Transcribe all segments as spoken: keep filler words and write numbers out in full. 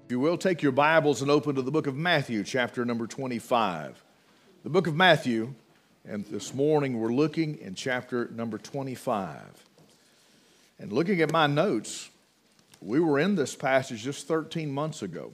If you will, take your Bibles and open to the book of Matthew, chapter number twenty-five. The book of Matthew, and this morning we're looking in chapter number twenty-five. And looking at my notes, we were in this passage just thirteen months ago.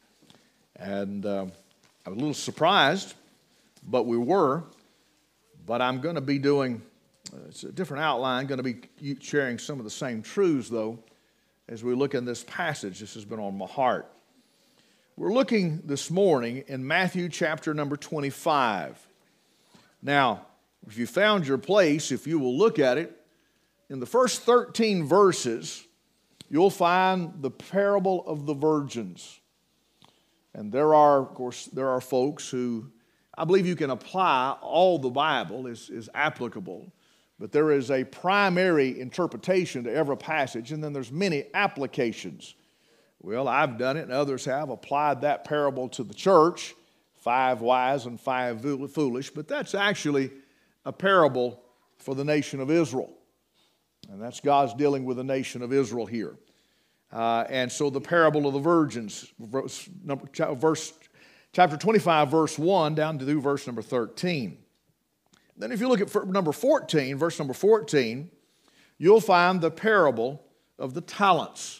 And uh, I was a little surprised, but we were. But I'm going to be doing, uh, it's a different outline, going to be sharing some of the same truths, though, as we look in this passage. This has been on my heart. We're looking this morning in Matthew chapter number twenty-five. Now, if you found your place, if you will look at it, in the first thirteen verses, you'll find the parable of the virgins. And there are, of course, there are folks who, I believe you can apply all the Bible is, is applicable, but there is a primary interpretation to every passage, and then there's many applications. Well, I've done it, and others have applied that parable to the church, five wise and five foolish, but that's actually a parable for the nation of Israel. And that's God's dealing with the nation of Israel here. Uh, and so the parable of the virgins, verse, number, verse, chapter twenty-five, verse one, down to verse number thirteen. Then if you look at number fourteen, verse number fourteen, you'll find the parable of the talents.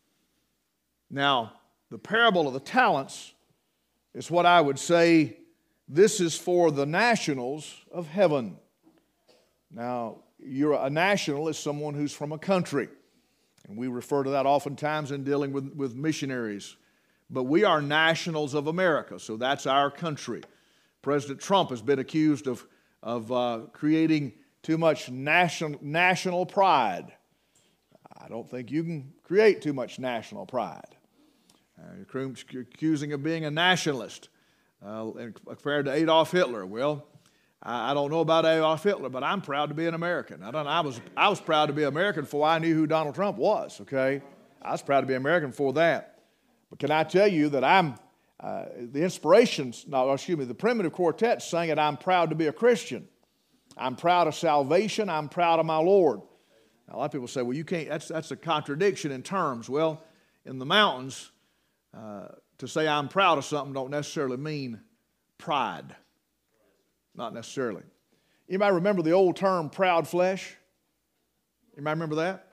Now, the parable of the talents is what I would say, this is for the nationals of heaven. Now, you're a national is someone who's from a country. And we refer to that oftentimes in dealing with, with missionaries. But we are nationals of America, so that's our country. President Trump has been accused of, of uh, creating too much national, national pride. I don't think you can create too much national pride. Uh, you're accusing of being a nationalist uh, compared to Adolf Hitler. Well, I, I don't know about Adolf Hitler, but I'm proud to be an American. I, don't, I, was, I was proud to be American before I knew who Donald Trump was, okay? I was proud to be American for that. But can I tell you that I'm, uh, the inspirations, no, excuse me, the Primitive Quartet sang it, I'm proud to be a Christian. I'm proud of salvation. I'm proud of my Lord. Now, a lot of people say, well, you can't, that's, that's a contradiction in terms. Well, in the mountains, uh, to say I'm proud of something don't necessarily mean pride. Not necessarily. Anybody remember the old term proud flesh? Anybody remember that?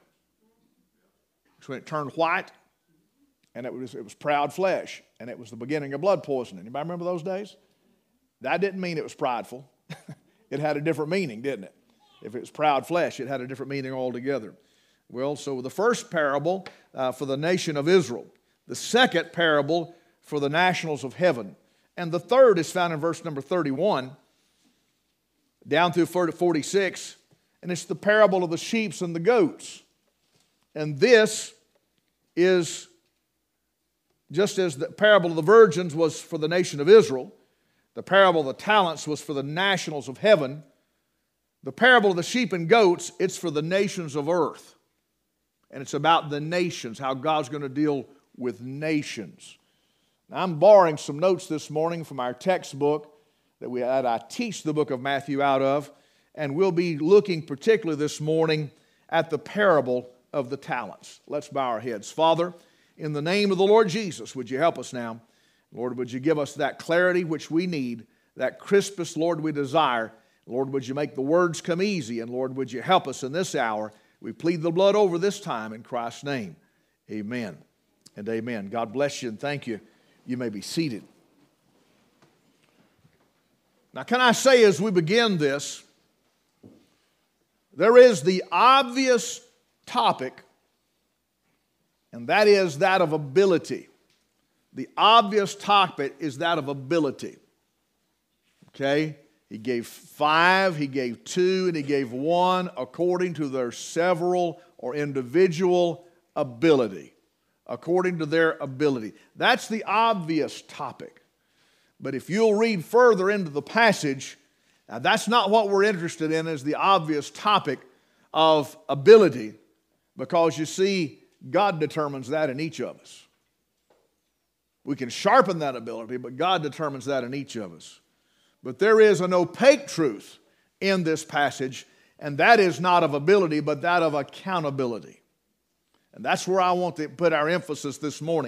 It's when it turned white, and it was, it was proud flesh, and it was the beginning of blood poisoning. Anybody remember those days? That didn't mean it was prideful. It had a different meaning, didn't it? If it was proud flesh, it had a different meaning altogether. Well, so the first parable uh, for the nation of Israel, the second parable for the nationals of heaven, and the third is found in verse number thirty-one, down through forty-six, and it's the parable of the sheep and the goats. And this is, just as the parable of the virgins was for the nation of Israel, the parable of the talents was for the nationals of heaven, the parable of the sheep and goats, it's for the nations of earth. And it's about the nations, how God's going to deal with nations. Now, I'm borrowing some notes this morning from our textbook that, we, that I teach the book of Matthew out of, and we'll be looking particularly this morning at the parable of the talents. Let's bow our heads. Father, in the name of the Lord Jesus, would you help us now? Lord, would you give us that clarity which we need, that crispness, Lord, we desire. Lord, would you make the words come easy, and Lord, would you help us in this hour? We plead the blood over this time in Christ's name. Amen and amen. God bless you and thank you. You may be seated. Now, can I say as we begin this, there is the obvious topic, and that is that of ability. The obvious topic is that of ability. Okay? He gave five, he gave two, and he gave one according to their several or individual ability. According to their ability. That's the obvious topic. But if you'll read further into the passage, now that's not what we're interested in as the obvious topic of ability, because you see, God determines that in each of us. We can sharpen that ability, but God determines that in each of us. But there is an opaque truth in this passage, and that is not of ability, but that of accountability. And that's where I want to put our emphasis this morning.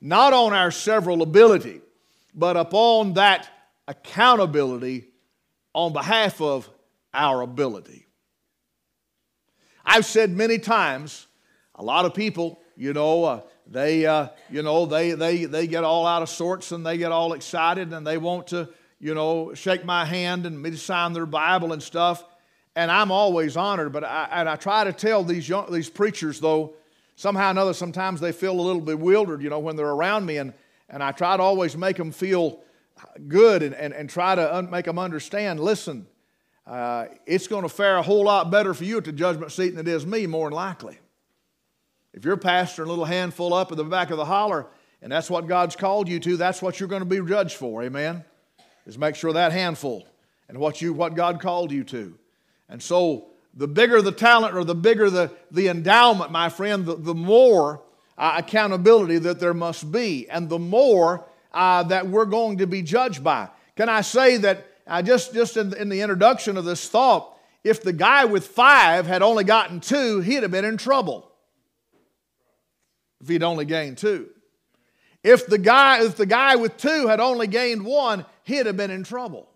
not on our several ability, but upon that accountability on behalf of our ability. I've said many times, a lot of people, you know, uh, they, uh, you know, they, they, they get all out of sorts and they get all excited and they want to, you know, shake my hand and me to sign their Bible and stuff. And I'm always honored, but I, and I try to tell these young, these preachers, though, somehow or another, sometimes they feel a little bewildered, you know, when they're around me. And, and I try to always make them feel good and, and, and try to un- make them understand, listen, uh, it's going to fare a whole lot better for you at the judgment seat than it is me, more than likely. If you're pastoring a little handful up at the back of the holler, and that's what God's called you to, that's what you're going to be judged for, amen? Is make sure that handful and what you what God called you to. And so the bigger the talent or the bigger the, the endowment, my friend, the, the more uh, accountability that there must be and the more uh, that we're going to be judged by. Can I say that uh, just, just in, in the introduction of this thought, if the guy with five had only gotten two, he'd have been in trouble. If he'd only gained two. If the guy, if the guy with two had only gained one, he'd have been in trouble.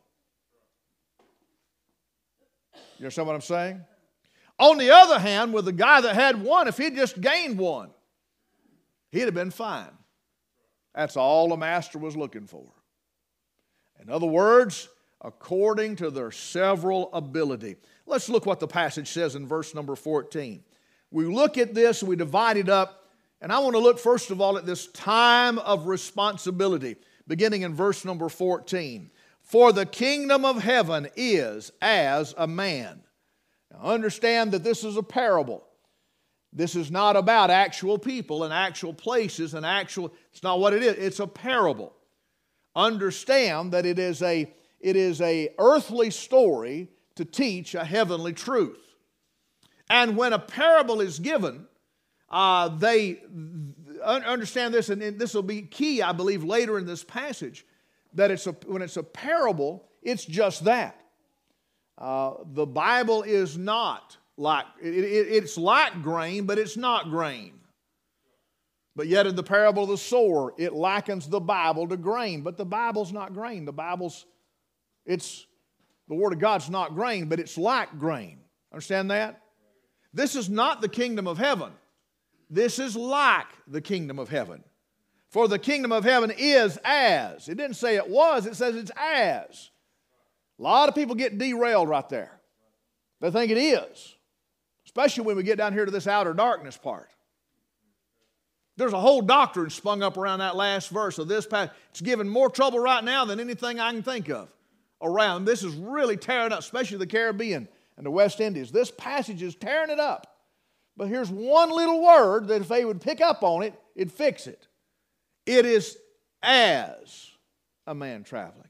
You understand what I'm saying? On the other hand, with the guy that had one, if he'd just gained one, he'd have been fine. That's all the master was looking for. In other words, according to their several ability. Let's look what the passage says in verse number fourteen. We look at this, we divide it up, and I want to look first of all at this time of responsibility, beginning in verse number fourteen. For the kingdom of heaven is as a man. Now understand that this is a parable. This is not about actual people and actual places and actual, it's not what it is. It's a parable. Understand that it is a, it is a earthly story to teach a heavenly truth. And when a parable is given, uh, they understand this, and this will be key, I believe, later in this passage, that it's a, when it's a parable, it's just that. Uh, the Bible is not like, it, it, it's like grain, but it's not grain. But yet in the parable of the sower, it likens the Bible to grain. But the Bible's not grain. The Bible's, it's, the Word of God's not grain, but it's like grain. Understand that? This is not the kingdom of heaven. This is like the kingdom of heaven. For the kingdom of heaven is as. It didn't say it was, it says it's as. A lot of people get derailed right there. They think it is. Especially when we get down here to this outer darkness part. There's a whole doctrine sprung up around that last verse of this passage. It's giving more trouble right now than anything I can think of around. This is really tearing up, especially the Caribbean and the West Indies. This passage is tearing it up. But here's one little word that if they would pick up on it, it'd fix it. It is as a man traveling.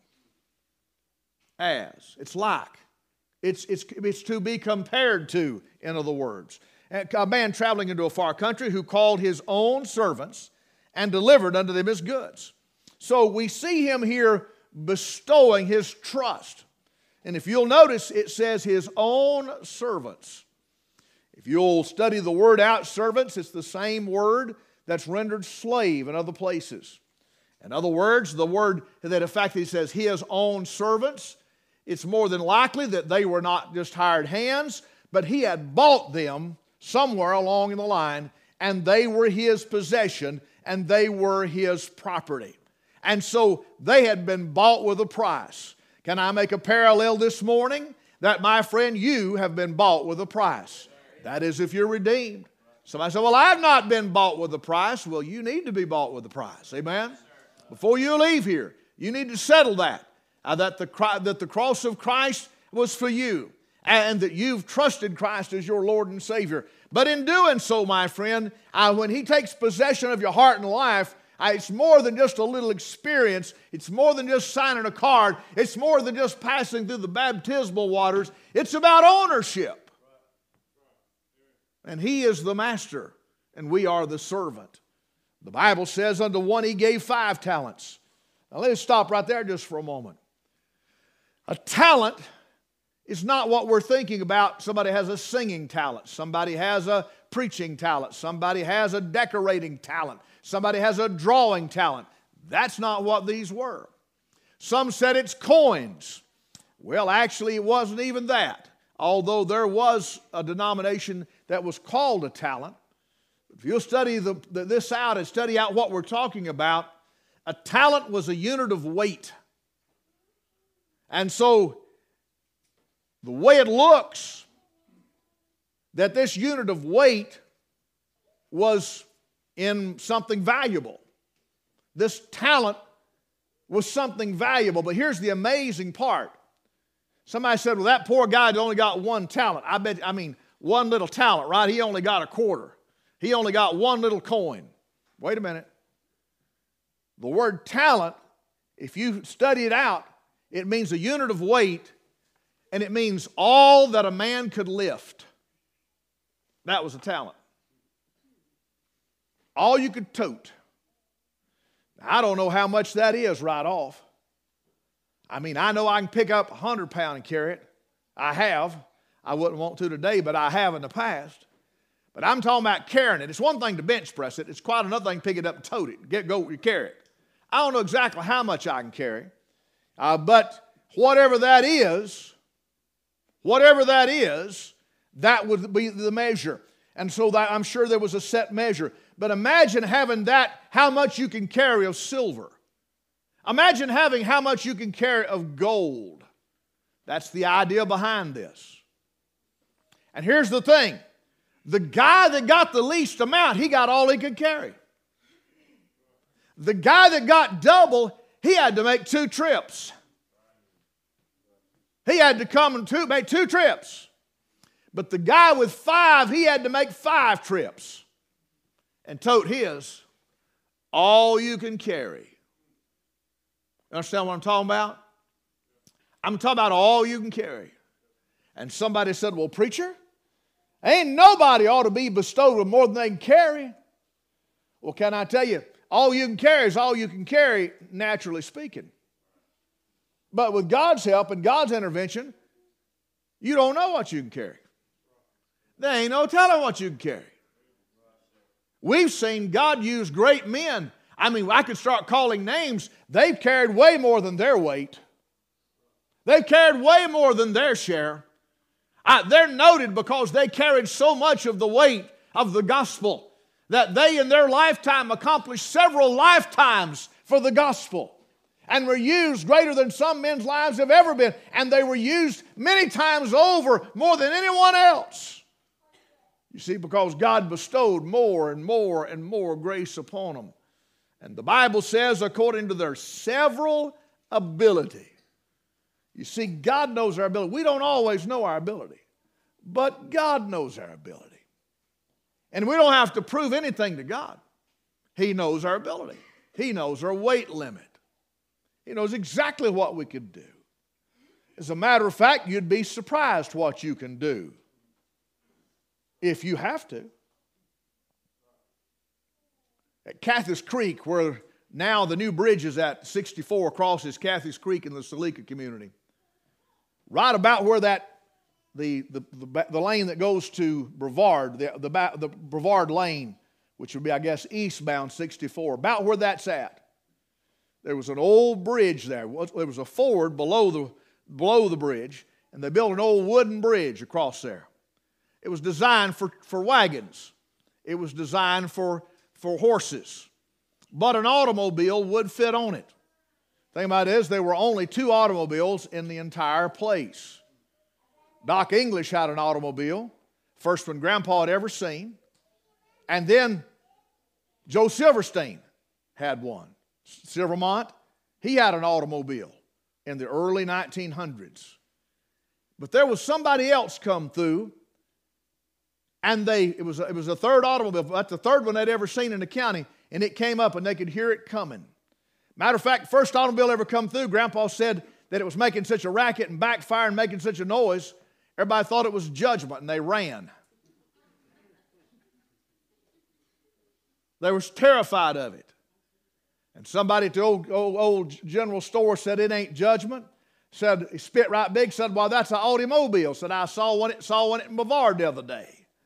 As. It's like. It's, it's, it's to be compared to, in other words. A man traveling into a far country who called his own servants and delivered unto them his goods. So we see him here bestowing his trust. And if you'll notice, it says his own servants. If you'll study the word out, servants, it's the same word that's rendered slave in other places. In other words, the word that in fact he says his own servants, it's more than likely that they were not just hired hands, but he had bought them somewhere along in the line, and they were his possession, and they were his property. And so they had been bought with a price. Can I make a parallel this morning? That, my friend, you have been bought with a price. That is, if you're redeemed. Somebody said, well, I've not been bought with a price. Well, you need to be bought with a price. Amen? Before you leave here, you need to settle that. Uh, that, the, that the cross of Christ was for you. And that you've trusted Christ as your Lord and Savior. But in doing so, my friend, uh, when He takes possession of your heart and life, uh, it's more than just a little experience. It's more than just signing a card. It's more than just passing through the baptismal waters. It's about ownership. And He is the master, and we are the servant. The Bible says unto one He gave five talents. Now let's stop right there just for a moment. A talent is not what we're thinking about. Somebody has a singing talent. Somebody has a preaching talent. Somebody has a decorating talent. Somebody has a drawing talent. That's not what these were. Some said it's coins. Well, actually, it wasn't even that, although there was a denomination that was called a talent. If you'll study the, the, this out and study out what we're talking about, a talent was a unit of weight. And so, the way it looks, that this unit of weight was in something valuable. This talent was something valuable. But here's the amazing part. Somebody said, well, that poor guy only got one talent. I bet, I mean, one little talent, right? He only got a quarter. He only got one little coin. Wait a minute. The word talent, if you study it out, it means a unit of weight, and it means all that a man could lift. That was a talent. All you could tote. I don't know how much that is right off. I mean, I know I can pick up a hundred pound and carry it. I have. I wouldn't want to today, but I have in the past. But I'm talking about carrying it. It's one thing to bench press it. It's quite another thing to pick it up and tote it. Get go, you carry it. I don't know exactly how much I can carry, uh, but whatever that is, whatever that is, that would be the measure. And so that, I'm sure there was a set measure. But imagine having that, how much you can carry of silver. Imagine having how much you can carry of gold. That's the idea behind this. And here's the thing. The guy that got the least amount, he got all he could carry. The guy that got double, he had to make two trips. He had to come and two, make two trips. But the guy with five, he had to make five trips and tote his all you can carry. You understand what I'm talking about? I'm talking about all you can carry. And somebody said, well, preacher, ain't nobody ought to be bestowed with more than they can carry. Well, can I tell you, all you can carry is all you can carry, naturally speaking. But with God's help and God's intervention, you don't know what you can carry. There ain't no telling what you can carry. We've seen God use great men. I mean, I could start calling names. They've carried way more than their weight. They've carried way more than their share. I, they're noted because they carried so much of the weight of the gospel that they in their lifetime accomplished several lifetimes for the gospel and were used greater than some men's lives have ever been. And they were used many times over more than anyone else. You see, because God bestowed more and more and more grace upon them. And the Bible says, according to their several ability. You see, God knows our ability. We don't always know our ability, but God knows our ability. And we don't have to prove anything to God. He knows our ability. He knows our weight limit. He knows exactly what we could do. As a matter of fact, you'd be surprised what you can do if you have to. At Cathy's Creek, where now the new bridge is at sixty-four crosses Cathy's Creek in the Salika community, right about where that the the, the, the lane that goes to Brevard, the, the, the Brevard lane, which would be, I guess, eastbound sixty-four, about where that's at, there was an old bridge there. There was a ford below the, below the bridge, and they built an old wooden bridge across there. It was designed for, for wagons. It was designed for, for horses. But an automobile would fit on it. The thing about it is there were only two automobiles in the entire place. Doc English had an automobile, first one Grandpa had ever seen. And then Joe Silverstein had one. Silvermont, he had an automobile in the early nineteen hundreds. But there was somebody else come through, and they it was, it was a third automobile. That's the third one they'd ever seen in the county, and it came up, and they could hear it coming. Matter of fact, first automobile ever come through, Grandpa said that it was making such a racket and backfiring, making such a noise, everybody thought it was judgment, and they ran. They were terrified of it. And somebody at the old, old, old general store said, it ain't judgment. Said, he spit right big, said, well, that's an automobile. Said, I saw one, saw one in Brevard the other day.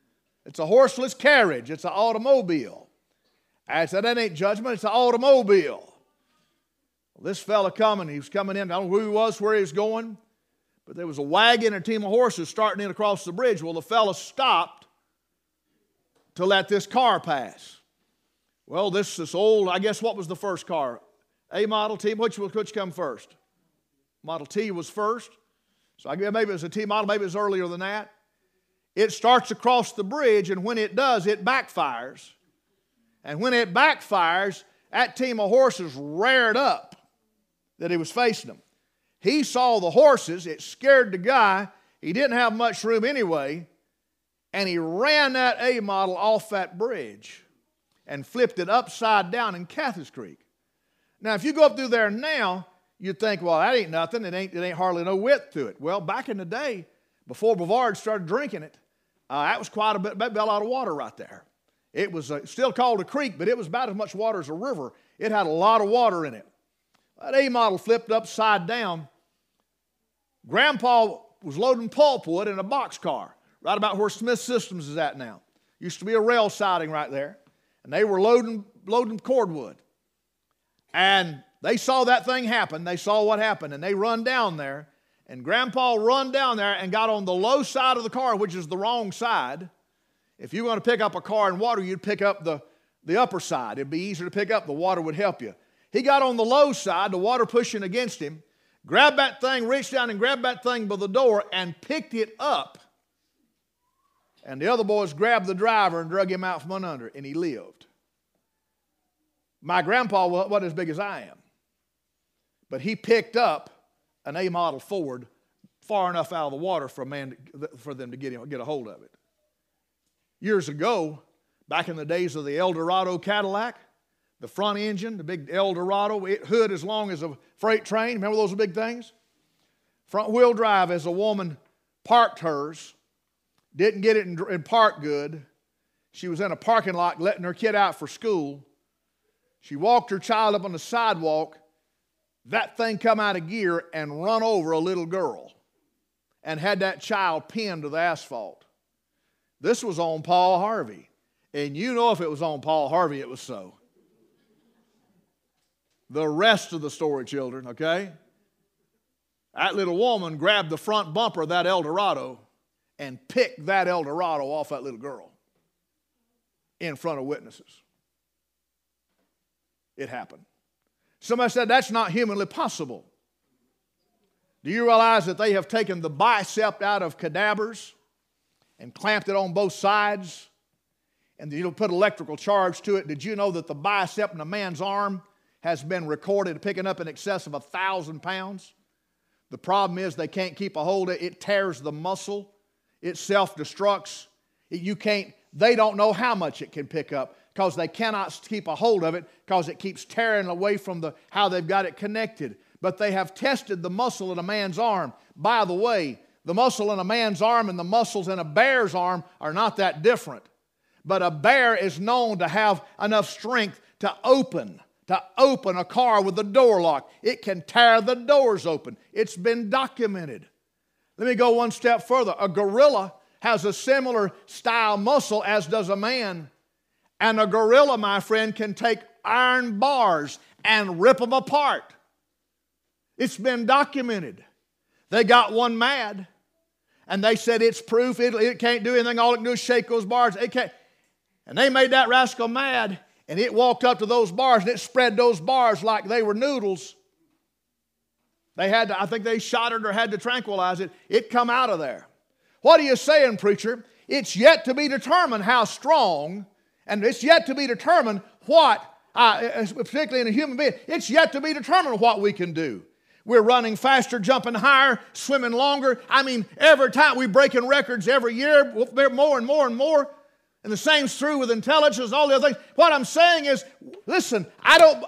It's a horseless carriage. It's an automobile. I said, that ain't judgment. It's an automobile. Well, this fella coming, he was coming in. I don't know who he was, where he was going. But there was a wagon and a team of horses starting in across the bridge. Well, the fella stopped to let this car pass. Well, this is old. I guess what was the first car? A Model T? Which, which come first? Model T was first. So I guess maybe it was a T model, maybe it was earlier than that. It starts across the bridge, and when it does, it backfires. And when it backfires, that team of horses reared up that he was facing them. He saw the horses. It scared the guy. He didn't have much room anyway, and he ran that A model off that bridge and flipped it upside down in Cathy's Creek. Now, if you go up through there now, you'd think, well, that ain't nothing. It ain't, it ain't hardly no width to it. Well, back in the day, before Brevard started drinking it, uh, that was quite a bit, about a lot of water right there. It was uh, still called a creek, but it was about as much water as a river. It had a lot of water in it. That A model flipped upside down. Grandpa was loading pulpwood in a boxcar, right about where Smith Systems is at now. Used to be a rail siding right there. And they were loading, loading cordwood. And they saw that thing happen. They saw what happened, and they run down there. And Grandpa run down there and got on the low side of the car, which is the wrong side. If you were going to pick up a car in water, you'd pick up the, the upper side. It'd be easier to pick up. The water would help you. He got on the low side, the water pushing against him, grabbed that thing, reached down and grabbed that thing by the door and picked it up. And the other boys grabbed the driver and drug him out from under, and he lived. My grandpa wasn't as big as I am, but he picked up an A model Ford far enough out of the water for a man to, for them to get him, get a hold of it. Years ago, back in the days of the Eldorado Cadillac, the front engine, the big Eldorado, it, hood as long as a freight train. Remember those big things? Front wheel drive, as a woman parked hers, didn't get it in, in park good. She was in a parking lot letting her kid out for school. She walked her child up on the sidewalk. That thing come out of gear and run over a little girl and had that child pinned to the asphalt. This was on Paul Harvey. And you know if it was on Paul Harvey, it was so. The rest of the story, children, okay? That little woman grabbed the front bumper of that Eldorado and picked that Eldorado off that little girl in front of witnesses. It happened. Somebody said, that's not humanly possible. Do you realize that they have taken the bicep out of cadavers and clamped it on both sides? And you know, put electrical charge to it. Did you know that the bicep in a man's arm has been recorded picking up in excess of a thousand pounds? The problem is they can't keep a hold of it. It tears the muscle. It self-destructs. You can't, they don't know how much it can pick up because they cannot keep a hold of it because it keeps tearing away from the how they've got it connected. But they have tested the muscle in a man's arm. By the way, the muscle in a man's arm and the muscles in a bear's arm are not that different. But a bear is known to have enough strength to open, to open a car with the door locked. It can tear the doors open. It's been documented. Let me go one step further. A gorilla has a similar style muscle as does a man. And a gorilla, my friend, can take iron bars and rip them apart. It's been documented. They got one mad, and they said it's proof. It, it can't do anything. All it can do is shake those bars. It can't. And they made that rascal mad, and it walked up to those bars, and it spread those bars like they were noodles. They had to, I think they shot it or had to tranquilize it. It come out of there. What are you saying, preacher? It's yet to be determined how strong, and it's yet to be determined what, uh, particularly in a human being, it's yet to be determined what we can do. We're running faster, jumping higher, swimming longer. I mean, every time we're breaking records every year, more and more and more. And the same's true with intelligence, all the other things. What I'm saying is, listen, I don't,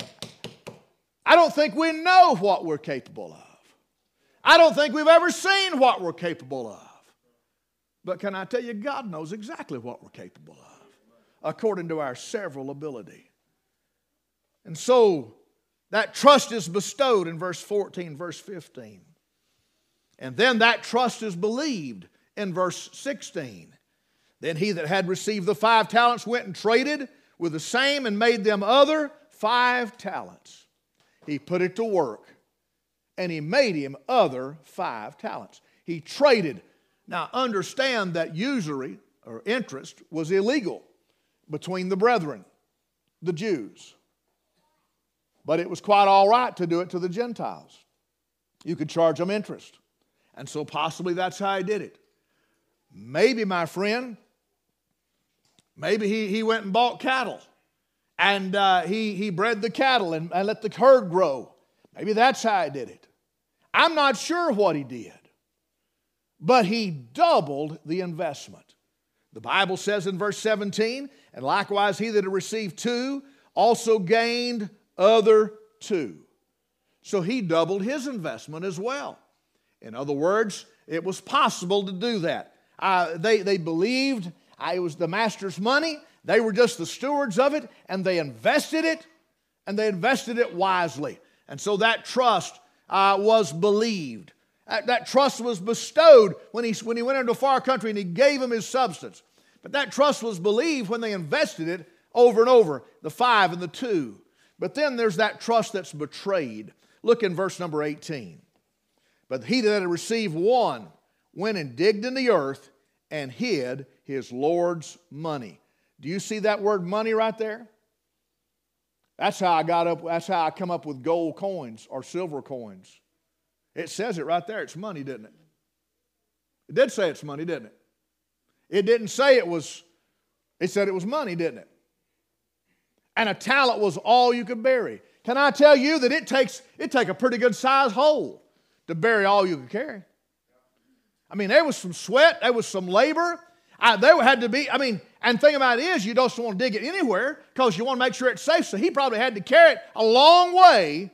I don't think we know what we're capable of. I don't think we've ever seen what we're capable of. But can I tell you, God knows exactly what we're capable of, according to our several ability. And so, that trust is bestowed in verse fourteen, verse fifteen. And then that trust is believed in verse sixteen. Then he that had received the five talents went and traded with the same and made them other five talents. He put it to work, and he made him other five talents. He traded. Now understand that usury or interest was illegal between the brethren, the Jews. But it was quite all right to do it to the Gentiles. You could charge them interest. And so possibly that's how he did it. Maybe, my friend, maybe he, he went and bought cattle. And uh, he, he bred the cattle and, and let the herd grow. Maybe that's how he did it. I'm not sure what he did. But he doubled the investment. The Bible says in verse seventeen, and likewise he that had received two also gained other two. So he doubled his investment as well. In other words, it was possible to do that. Uh, they, they believed uh, it was the master's money. They were just the stewards of it, and they invested it, and they invested it wisely. And so that trust uh, was believed. That, that trust was bestowed when he, when he went into a far country and he gave them his substance. But that trust was believed when they invested it over and over, the five and the two. But then there's that trust that's betrayed. Look in verse number eighteen. But he that had received one went and digged in the earth and hid his Lord's money. Do you see that word money right there? That's how I got up, that's how I come up with gold coins or silver coins. It says it right there. It's money, didn't it? It did say it's money, didn't it? It didn't say it was, it said it was money, didn't it? And a talent was all you could bury. Can I tell you that it takes, it take a pretty good sized hole to bury all you could carry? I mean, there was some sweat, there was some labor. I, there had to be, I mean, and the thing about it is you don't want to dig it anywhere because you want to make sure it's safe. So he probably had to carry it a long way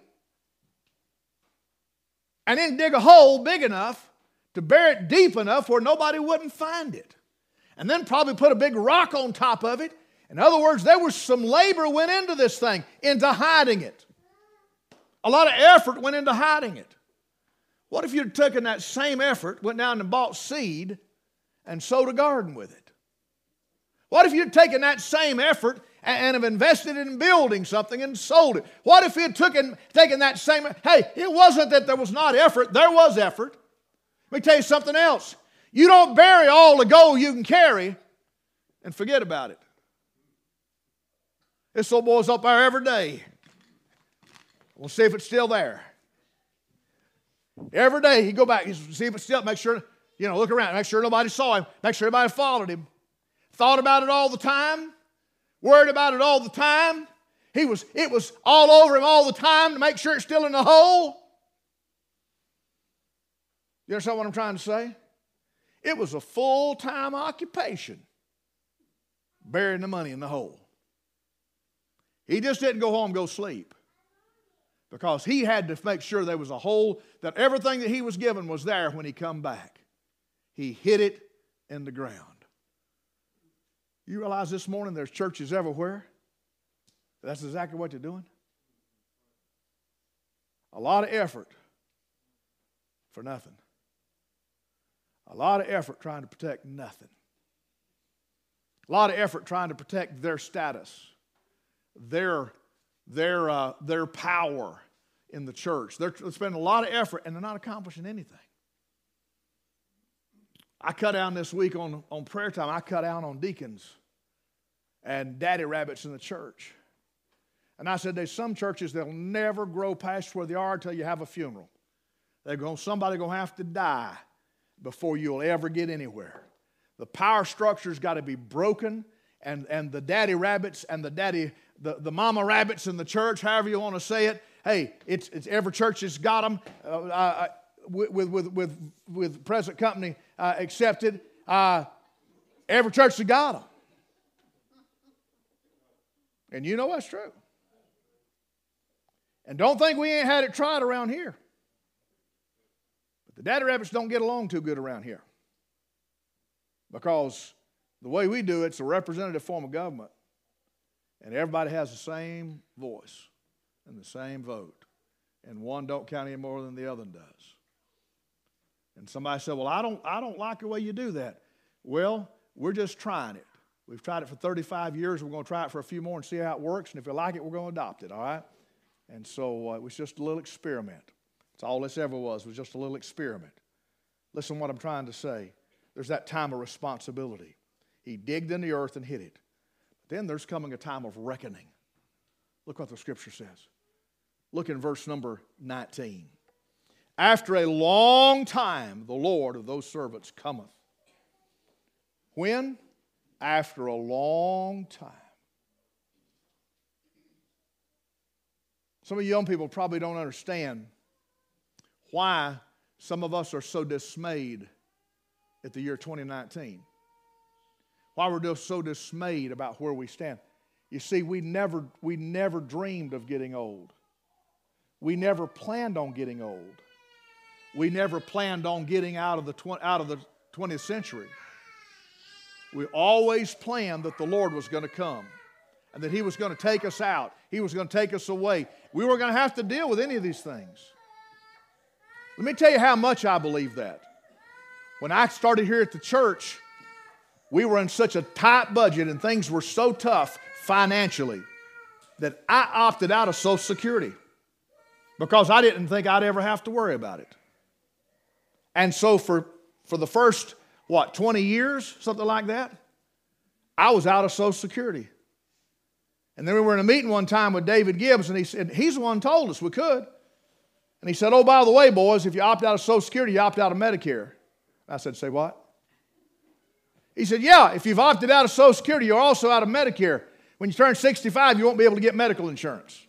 and then dig a hole big enough to bury it deep enough where nobody wouldn't find it. And then probably put a big rock on top of it. In other words, there was some labor went into this thing, into hiding it. A lot of effort went into hiding it. What if you'd taken that same effort, went down and bought seed, and sowed a garden with it? What if you'd taken that same effort and have invested in building something and sold it? What if you'd taken, taken that same... Hey, it wasn't that there was not effort. There was effort. Let me tell you something else. You don't bury all the gold you can carry and forget about it. This old boy's up there every day. We'll see if it's still there. Every day he'd go back, he'd see if it's still, make sure, you know, look around, make sure nobody saw him, make sure everybody followed him. Thought about it all the time, worried about it all the time. He was, it was all over him all the time to make sure it's still in the hole. You understand what I'm trying to say? It was a full-time occupation, burying the money in the hole. He just didn't go home and go sleep because he had to make sure there was a hole, that everything that he was given was there when he come back. He hid it in the ground. You realize this morning there's churches everywhere? That's exactly what they're doing. A lot of effort for nothing. A lot of effort trying to protect nothing. A lot of effort trying to protect their status, their, their, uh, their power in the church. They're spending a lot of effort and they're not accomplishing anything. I cut down this week on, on prayer time. I cut down on deacons and daddy rabbits in the church. And I said, there's some churches that'll never grow past where they are until you have a funeral. They're going, somebody's going to have to die before you'll ever get anywhere. The power structure's got to be broken, and, and the daddy rabbits and the daddy, the, the mama rabbits in the church, however you want to say it, hey, it's, it's every church has got them uh, uh, with, with, with, with present company uh, accepted. Uh, every church has got them. And you know that's true. And don't think we ain't had it tried around here. But the daddy rabbits don't get along too good around here. Because the way we do it's a representative form of government. And everybody has the same voice and the same vote. And one don't count any more than the other does. And somebody said, well, I don't, I don't like the way you do that. Well, we're just trying it. We've tried it for thirty-five years. We're going to try it for a few more and see how it works. And if we like it, we're going to adopt it, all right? And so uh, it was just a little experiment. That's all this ever was, was just a little experiment. Listen to what I'm trying to say. There's that time of responsibility. He digged in the earth and hid it. But then there's coming a time of reckoning. Look what the Scripture says. Look in verse number nineteen. After a long time, the Lord of those servants cometh. When? After a long time. Some of you young people probably don't understand why some of us are so dismayed at the year twenty nineteen. Why we're just so dismayed about where we stand. You see, we never, we never dreamed of getting old. We never planned on getting old. We never planned on getting out of the tw- out of the twentieth century. We always planned that the Lord was going to come and that He was going to take us out. He was going to take us away. We were going to have to deal with any of these things. Let me tell you how much I believe that. When I started here at the church, we were in such a tight budget and things were so tough financially that I opted out of Social Security because I didn't think I'd ever have to worry about it. And so for, for the first, what, twenty years, something like that, I was out of Social Security. And then we were in a meeting one time with David Gibbs, and he said, he's the one who told us we could. And he said, oh, by the way, boys, if you opt out of Social Security, you opt out of Medicare. I said, say what? He said, yeah, if you've opted out of Social Security, you're also out of Medicare. When you turn sixty-five, you won't be able to get medical insurance.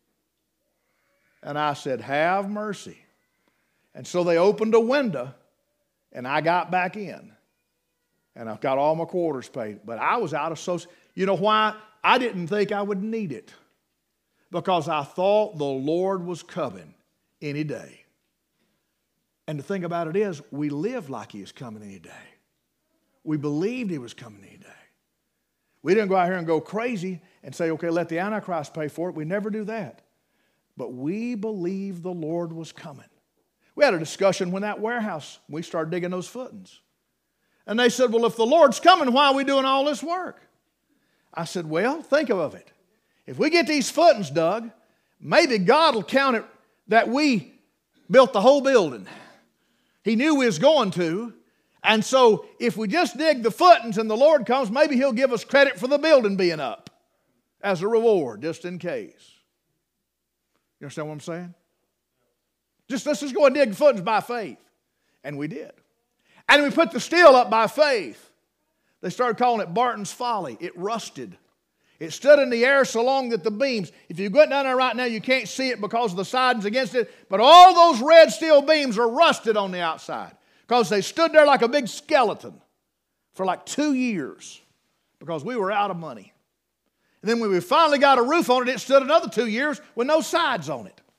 And I said, have mercy. And so they opened a window, and I got back in. And I've got all my quarters paid. But I was out of Social. You know why? I didn't think I would need it. Because I thought the Lord was coming any day. And the thing about it is, we lived like He was coming any day. We believed He was coming any day. We didn't go out here and go crazy and say, okay, let the Antichrist pay for it. We never do that. But we believed the Lord was coming. We had a discussion when that warehouse, we started digging those footings. And they said, well, if the Lord's coming, why are we doing all this work? I said, well, think of it. If we get these footings dug, maybe God will count it that we built the whole building. He knew we was going to. And so if we just dig the footings and the Lord comes, maybe He'll give us credit for the building being up as a reward, just in case. You understand what I'm saying? Just let's just go and dig the footings by faith. And we did. And we put the steel up by faith. They started calling it Barton's Folly. It rusted. It stood in the air so long that the beams, if you go down there right now, you can't see it because of the sidings against it, but all those red steel beams are rusted on the outside because they stood there like a big skeleton for like two years because we were out of money. And then when we finally got a roof on it, it stood another two years with no sides on it.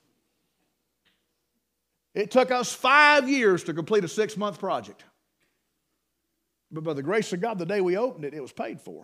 It took us five years to complete a six-month project. But by the grace of God, the day we opened it, it was paid for.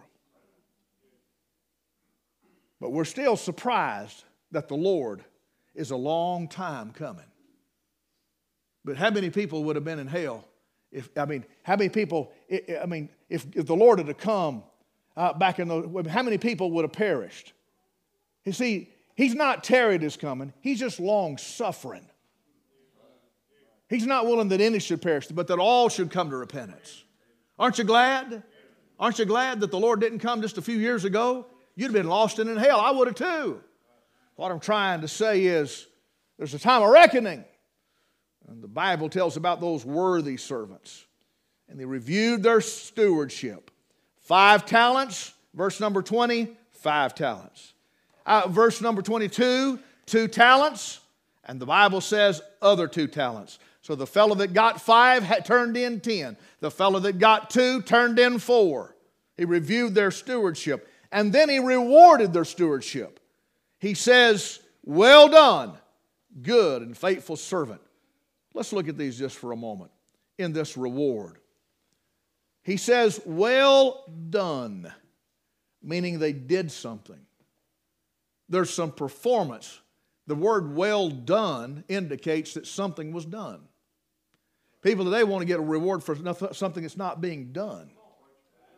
But we're still surprised that the Lord is a long time coming. But how many people would have been in hell? If I mean, how many people, I mean, if, if the Lord had come uh, back in the, how many people would have perished? You see, He's not tarried His coming. He's just long suffering. He's not willing that any should perish, but that all should come to repentance. Aren't you glad? Aren't you glad that the Lord didn't come just a few years ago? You'd have been lost and in hell. I would have too. What I'm trying to say is there's a time of reckoning. And the Bible tells about those worthy servants. And they reviewed their stewardship. Five talents, verse number twenty, five talents. Uh, verse number twenty-two, two talents. And the Bible says other two talents. So the fellow that got five had turned in ten. The fellow that got two turned in four. He reviewed their stewardship. And then He rewarded their stewardship. He says, well done, good and faithful servant. Let's look at these just for a moment in this reward. He says, well done, meaning they did something. There's some performance. The word well done indicates that something was done. People today want to get a reward for something that's not being done.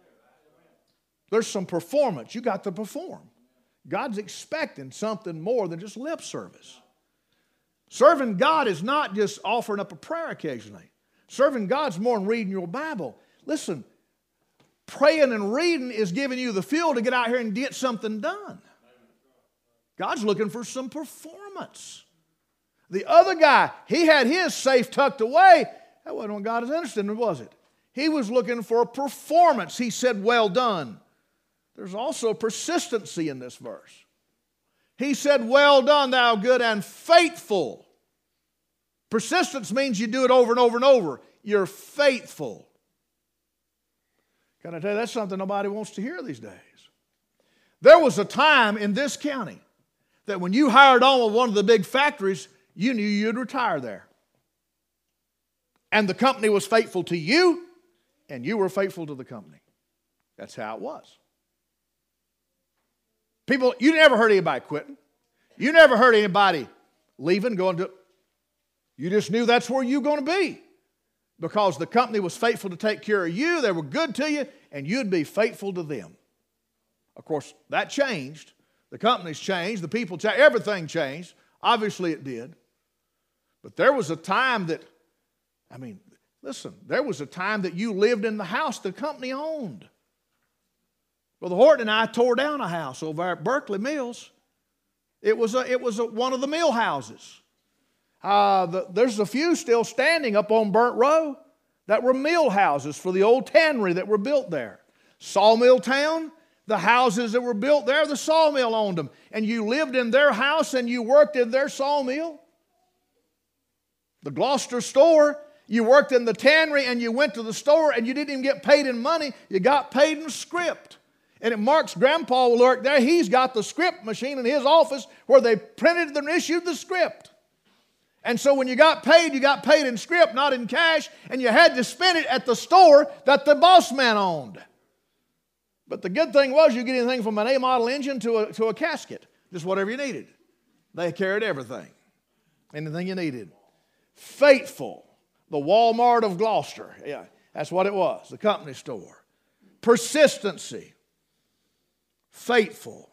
There's some performance. You got to perform. God's expecting something more than just lip service. Serving God is not just offering up a prayer occasionally. Serving God's more than reading your Bible. Listen, praying and reading is giving you the fuel to get out here and get something done. God's looking for some performance. The other guy, he had his safe tucked away. That wasn't what God was interested in, was it? He was looking for a performance. He said, well done. There's also persistency in this verse. He said, well done, thou good and faithful. Persistence means you do it over and over and over. You're faithful. Can I tell you, that's something nobody wants to hear these days. There was a time in this county that when you hired on with one of the big factories, you knew you'd retire there. And the company was faithful to you, and you were faithful to the company. That's how it was. People, you never heard anybody quitting. You never heard anybody leaving, going to, you just knew that's where you were going to be. Because the company was faithful to take care of you, they were good to you, and you'd be faithful to them. Of course, that changed. The companies changed, the people changed, everything changed. Obviously it did. But there was a time that, I mean, listen, there was a time that you lived in the house the company owned. Brother Horton and I tore down a house over at Berkeley Mills. It was, a, it was a, one of the mill houses. Uh, the, there's a few still standing up on Burnt Row that were mill houses for the old tannery that were built there. Sawmill Town, the houses that were built there, the sawmill owned them. And you lived in their house and you worked in their sawmill. The Gloucester store, you worked in the tannery and you went to the store and you didn't even get paid in money. You got paid in script. And at Mark's grandpa will work there. He's got the script machine in his office where they printed and issued the script. And so when you got paid, you got paid in script, not in cash, and you had to spend it at the store that the boss man owned. But the good thing was you get anything from an A-model engine to a, to a casket, just whatever you needed. They carried everything, anything you needed. Faithful, the Walmart of Gloucester. Yeah, that's what it was, the company store. Persistency. Faithful.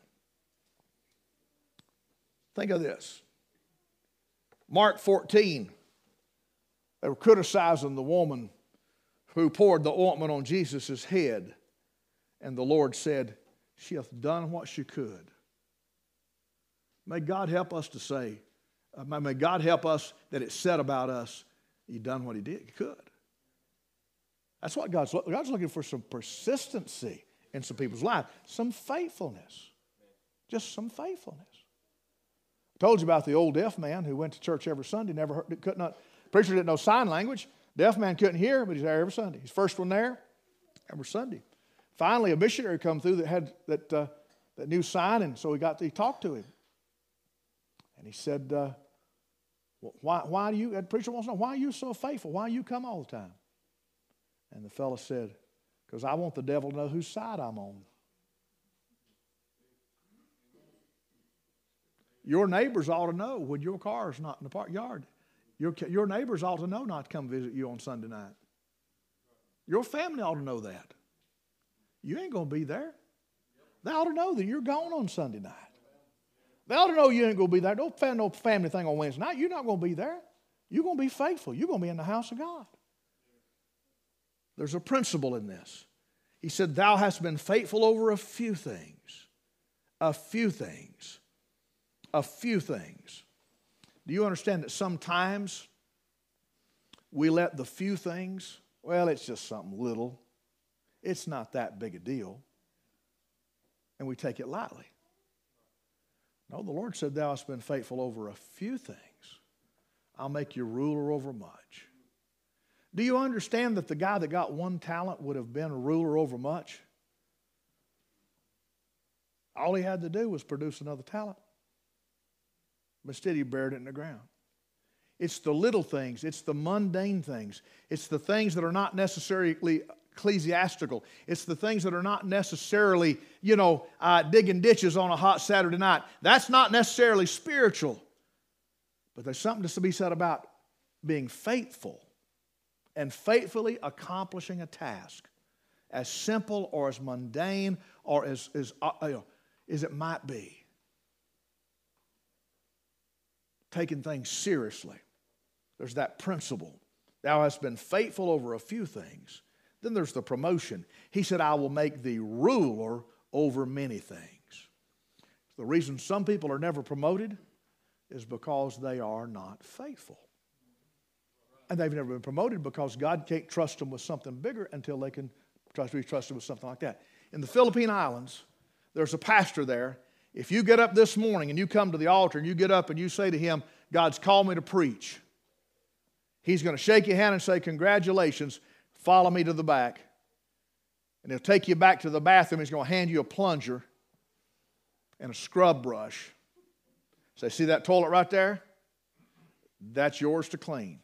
Think of this. Mark fourteen, they were criticizing the woman who poured the ointment on Jesus' head. And the Lord said, she hath done what she could. May God help us to say, uh, may God help us that it's said about us, he done what he did, he could. That's what God's looking for. God's looking for, some persistency in some people's lives, some faithfulness, just some faithfulness. I told you about the old deaf man who went to church every Sunday, never heard, could not, preacher didn't know sign language, deaf man couldn't hear, but he's there every Sunday. He's first one there every Sunday. Finally, a missionary come through that had that, uh, that knew sign, and so he got to, he talked to him. And he said, uh, well, why, why do you, that preacher wants to know, why are you so faithful? Why do you come all the time? And the fellow said, because I want the devil to know whose side I'm on. Your neighbors ought to know when your car is not in the park yard. Your, your neighbors ought to know not to come visit you on Sunday night. Your family ought to know that. You ain't going to be there. They ought to know that you're gone on Sunday night. They ought to know you ain't going to be there. Don't plan no family thing on Wednesday night. You're not going to be there. You're going to be faithful. You're going to be in the house of God. There's a principle in this. He said, thou hast been faithful over a few things. A few things. A few things. Do you understand that sometimes we let the few things, well, it's just something little. It's not that big a deal. And we take it lightly. No, the Lord said, thou hast been faithful over a few things. I'll make you ruler over much. Do you understand that the guy that got one talent would have been a ruler over much? All he had to do was produce another talent. But instead he buried it in the ground. It's the little things. It's the mundane things. It's the things that are not necessarily ecclesiastical. It's the things that are not necessarily, you know, uh, digging ditches on a hot Saturday night. That's not necessarily spiritual. But there's something to be said about being faithful and faithfully accomplishing a task as simple or as mundane or as, as, uh, you know, as it might be. Taking things seriously. There's that principle. Thou hast been faithful over a few things. Then there's the promotion. He said, I will make thee ruler over many things. The reason some people are never promoted is because they are not faithful. And they've never been promoted because God can't trust them with something bigger until they can trust, be trusted with something like that. In the Philippine Islands, there's a pastor there. If you get up this morning and you come to the altar and you get up and you say to him, God's called me to preach, he's going to shake your hand and say, congratulations, follow me to the back. And he'll take you back to the bathroom. He's going to hand you a plunger and a scrub brush. Say, see that toilet right there? That's yours to clean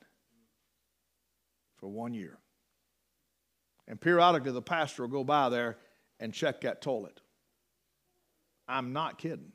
for one year. And periodically the pastor will go by there and check that toilet. I'm not kidding.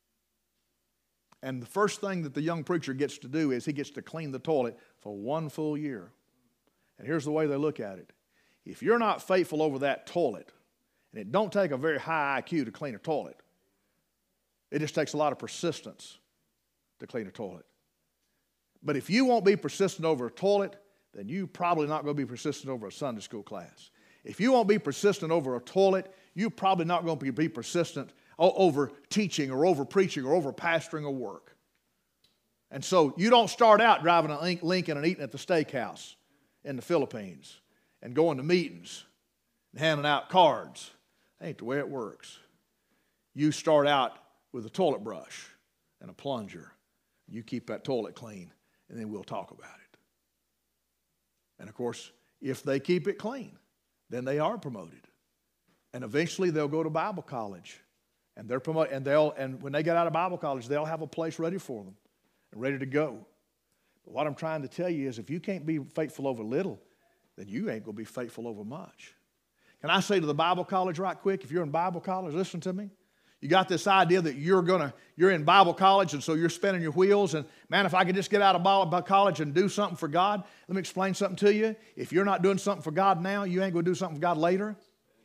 And the first thing that the young preacher gets to do is he gets to clean the toilet for one full year. And here's the way they look at it. If you're not faithful over that toilet, and it don't take a very high I Q to clean a toilet, it just takes a lot of persistence to clean a toilet. But if you won't be persistent over a toilet, then you're probably not going to be persistent over a Sunday school class. If you won't be persistent over a toilet, you're probably not going to be persistent over teaching or over preaching or over pastoring or work. And so you don't start out driving a Lincoln and eating at the steakhouse in the Philippines and going to meetings and handing out cards. That ain't the way it works. You start out with a toilet brush and a plunger. You keep that toilet clean, and then we'll talk about it. And of course, if they keep it clean, then they are promoted. And eventually they'll go to Bible college. And they're promoted, and they'll and when they get out of Bible college, they'll have a place ready for them and ready to go. But what I'm trying to tell you is if you can't be faithful over little, then you ain't going to be faithful over much. Can I say to the Bible college right quick, if you're in Bible college, listen to me. You got this idea that you're gonna you're in Bible college, and so you're spinning your wheels, and man, if I could just get out of Bible college and do something for God, let me explain something to you. If you're not doing something for God now, you ain't going to do something for God later.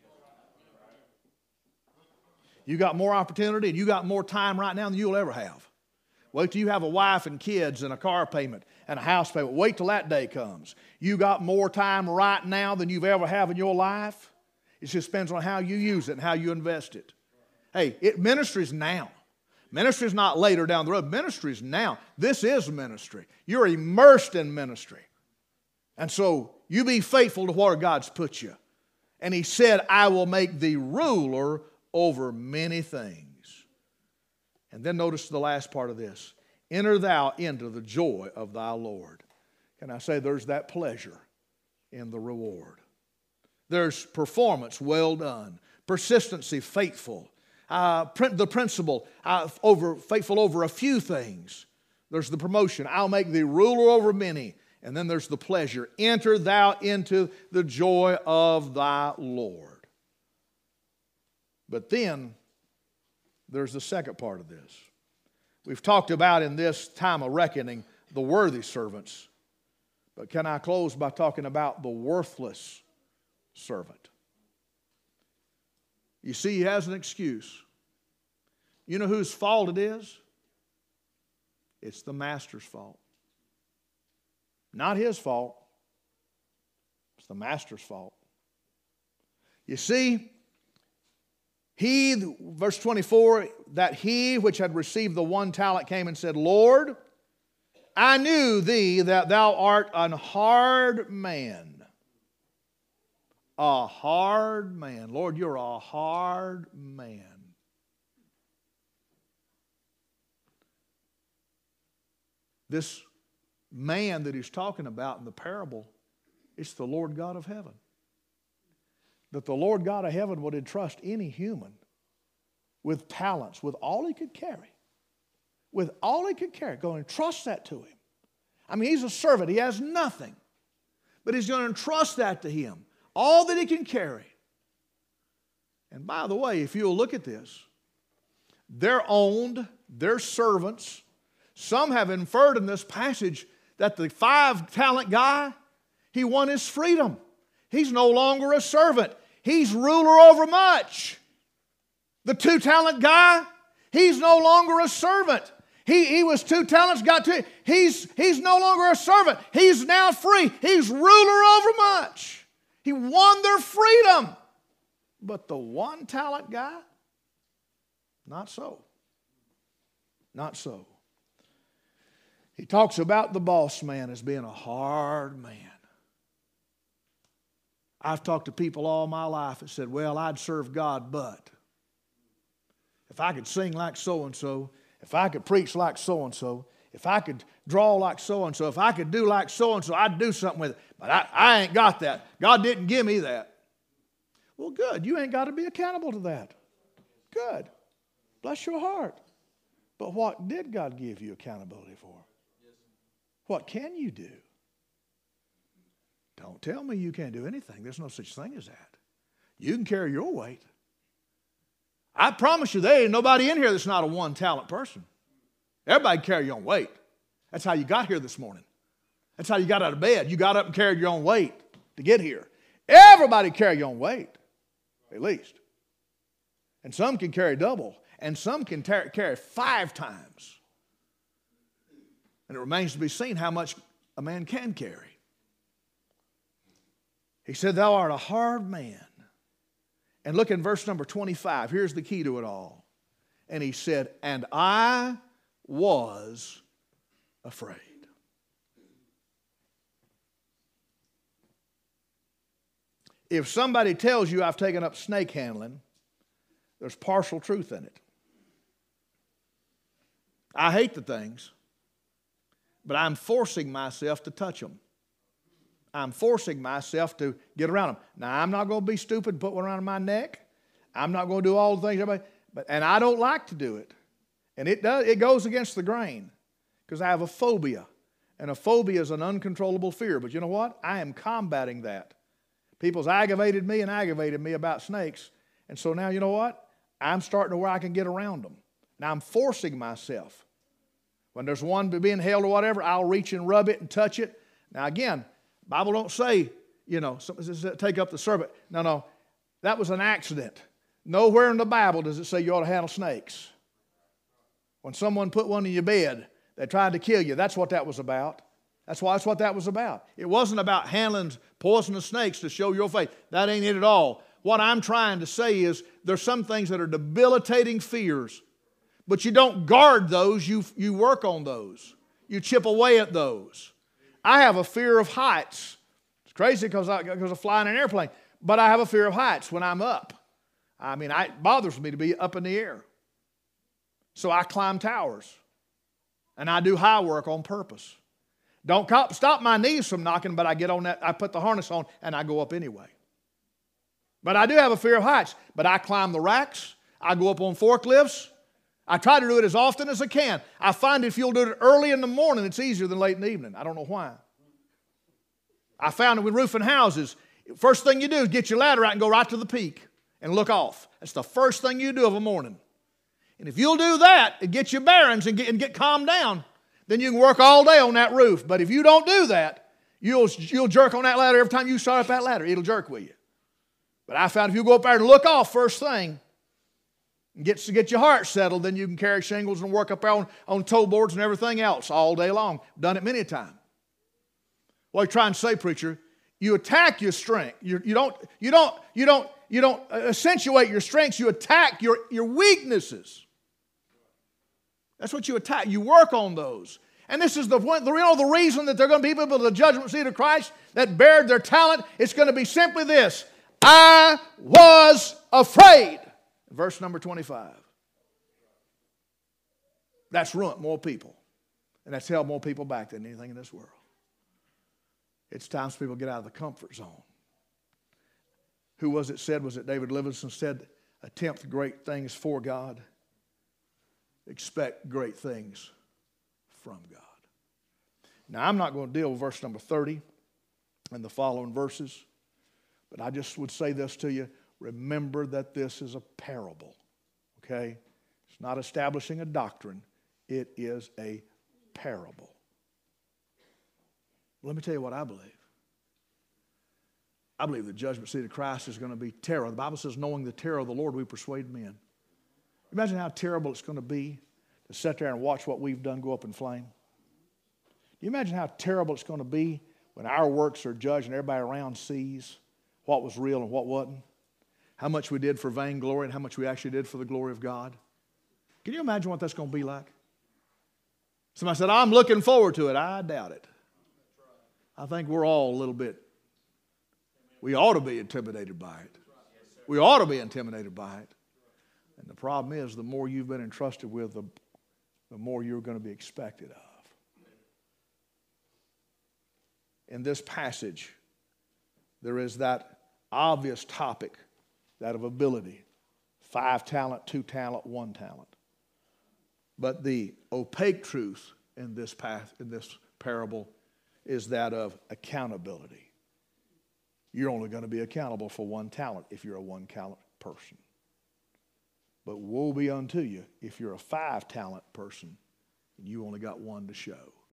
You got more opportunity and you got more time right now than you'll ever have. Wait till you have a wife and kids and a car payment and a house payment. Wait till that day comes. You got more time right now than you've ever have in your life. It just depends on how you use it and how you invest it. Hey, it ministry's now. Ministry's not later down the road. Ministry's now. This is ministry. You're immersed in ministry. And so you be faithful to where God's put you. And he said, I will make thee ruler over many things. And then notice the last part of this. Enter thou into the joy of thy Lord. Can I say there's that pleasure in the reward. There's performance well done. Persistency faithful. Uh, the principle uh, over faithful over a few things. There's the promotion. I'll make thee ruler over many. And then there's the pleasure. Enter thou into the joy of thy Lord. But then there's the second part of this. We've talked about in this time of reckoning the worthy servants. But can I close by talking about the worthless servant? You see, he has an excuse. You know whose fault it is? It's the master's fault. Not his fault. It's the master's fault. You see, he, verse twenty-four, that he which had received the one talent came and said, Lord, I knew thee that thou art an hard man. A hard man. Lord, you're a hard man. This man that he's talking about in the parable, it's the Lord God of heaven. That the Lord God of heaven would entrust any human with talents, with all he could carry. With all he could carry. Go and entrust that to him. I mean, he's a servant. He has nothing. But he's going to entrust that to him. All that he can carry. And by the way, if you'll look at this, they're owned, they're servants. Some have inferred in this passage that the five talent guy, he won his freedom. He's no longer a servant. He's ruler over much. The two-talent guy, he's no longer a servant. He, he was two talents, got two. He's, he's no longer a servant. He's now free. He's ruler over much. He won their freedom. But the one-talent guy, not so. Not so. He talks about the boss man as being a hard man. I've talked to people all my life that said, well, I'd serve God, but if I could sing like so-and-so, if I could preach like so-and-so, if I could draw like so-and-so, if I could do like so-and-so, I'd do something with it. But I, I ain't got that. God didn't give me that. Well, good. You ain't got to be accountable to that. Good. Bless your heart. But what did God give you accountability for? What can you do? Don't tell me you can't do anything. There's no such thing as that. You can carry your weight. I promise you, there ain't nobody in here that's not a one-talent person. Everybody can carry your own weight. That's how you got here this morning. That's how you got out of bed. You got up and carried your own weight to get here. Everybody carry your own weight, at least. And some can carry double, and some can tar- carry five times. And it remains to be seen how much a man can carry. He said, thou art a hard man. And look in verse number twenty-five. Here's the key to it all. And he said, and I was afraid. If somebody tells you I've taken up snake handling, there's partial truth in it. I hate the things, but I'm forcing myself to touch them. I'm forcing myself to get around them. Now, I'm not going to be stupid and put one around my neck. I'm not going to do all the things everybody, but and I don't like to do it. And it does it goes against the grain because I have a phobia. And a phobia is an uncontrollable fear. But you know what? I am combating that. People's aggravated me and aggravated me about snakes. And so now, you know what? I'm starting to where I can get around them. Now, I'm forcing myself. When there's one being held or whatever, I'll reach and rub it and touch it. Now, again, Bible don't say, you know, take up the serpent. No, no. That was an accident. Nowhere in the Bible does it say you ought to handle snakes. When someone put one in your bed, they tried to kill you. That's what that was about. That's why that's what that was about. It wasn't about handling poisonous snakes to show your faith. That ain't it at all. What I'm trying to say is there's some things that are debilitating fears, but you don't guard those. You, you work on those. You chip away at those. I have a fear of heights. It's crazy because I, because I fly in an airplane, but I have a fear of heights when I'm up. I mean, I, it bothers me to be up in the air. So I climb towers, and I do high work on purpose. Don't cop, stop my knees from knocking, but I get on that, I put the harness on, and I go up anyway. But I do have a fear of heights, but I climb the racks. I go up on forklifts. I try to do it as often as I can. I find if you'll do it early in the morning, it's easier than late in the evening. I don't know why. I found it with roofing houses. First thing you do is get your ladder out and go right to the peak and look off. That's the first thing you do of a morning. And if you'll do that and get your bearings and get, and get calmed down, then you can work all day on that roof. But if you don't do that, you'll, you'll jerk on that ladder every time you start up that ladder. It'll jerk with you. But I found if you go up there and look off first thing, and get, to get your heart settled, then you can carry shingles and work up there on, on toe boards and everything else all day long. Done it many a time. What are you trying to say, preacher? You attack your strength. You, you, don't, you, don't, you, don't, you don't accentuate your strengths. You attack your, your weaknesses. That's what you attack. You work on those. And this is the, the, you know, the reason that they're going to be people of the judgment seat of Christ that bared their talent. It's going to be simply this. I was afraid. Verse number twenty-five. That's ruined more people. And that's held more people back than anything in this world. It's time for people to get out of the comfort zone. Who was it said? Was it David Livingstone said, attempt great things for God. Expect great things from God. Now, I'm not going to deal with verse number thirty and the following verses. But I just would say this to you. Remember that this is a parable, okay? It's not establishing a doctrine. It is a parable. Let me tell you what I believe. I believe the judgment seat of Christ is going to be terror. The Bible says, knowing the terror of the Lord, we persuade men. Imagine how terrible it's going to be to sit there and watch what we've done go up in flame. Do you imagine how terrible it's going to be when our works are judged and everybody around sees what was real and what wasn't? How much we did for vainglory and how much we actually did for the glory of God? Can you imagine what that's going to be like? Somebody said, I'm looking forward to it. I doubt it. I think we're all a little bit, we ought to be intimidated by it. We ought to be intimidated by it. And the problem is, the more you've been entrusted with, the, the more you're going to be expected of. In this passage, there is that obvious topic, that of ability. Five talent, two talent, one talent. But the opaque truth in this path, in this parable, is that of accountability. You're only going to be accountable for one talent if you're a one talent person. But woe be unto you if you're a five talent person and you only got one to show.